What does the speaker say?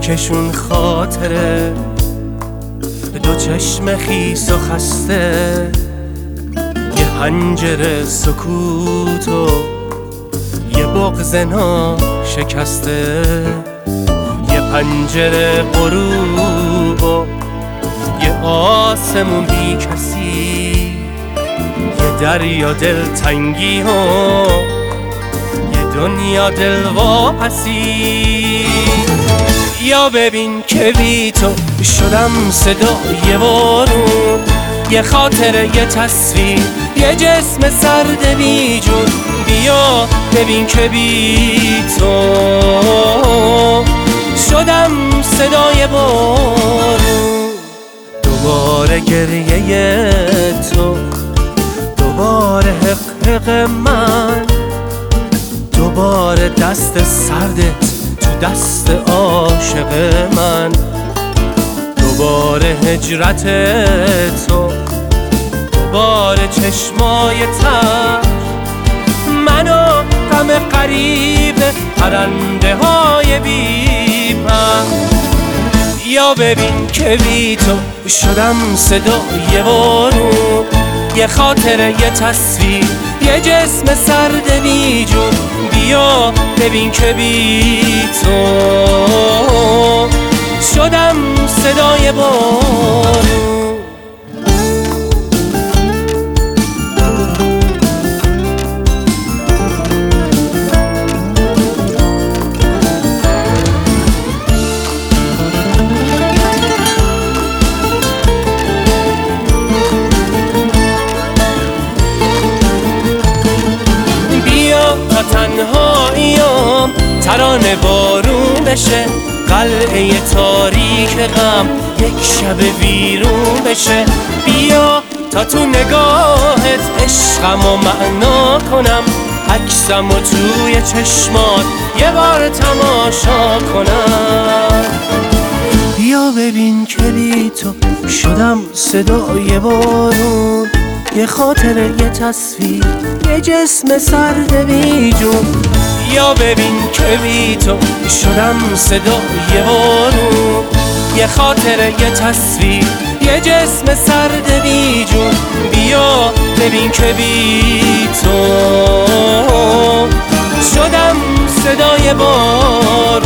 یکشون خاطره دو چشم خیس و خسته، یه پنجره سکوت و یه بغض ناشکسته، یه پنجره غروب و یه آسمون بی کسی، یه دریا دلتنگی و یه دنیا دلواپسی. یا ببین که بی تو شدم صدای بارون، یه خاطره یه تصویر یه جسم سرد بی جون. بیا ببین که بی تو شدم صدای بارون. دوباره گریه تو، دوباره حق حق من، دوباره دست سردت تو دست عاشق من، دوباره هجرت تو، دوباره چشمای تر منو غم غریب پرنده های بی پر. یا ببین که بی تو شدم صدای بارون، یه خاطره یه تصویر یه جسم سرد بی جون. بیا ببین که بی تو شدم صدای بارون. تا تنهاییام ترانه بارون بشه، قلعه تاریک غم یک شب ویرون بشه. بیا تا تو نگاهت عشقمو معنا کنم، عکسمو توی چشمات یه بار تماشا کنم. بیا ببین که بی تو شدم صدای بارون، یه خاطره یه تصویر یه جسم سرد بی جون. یا ببین که بی تو شدم صدای بارون، یه خاطره یه تصویر یه جسم سرد بی جون. بیا ببین که بی تو شدم صدای بارون.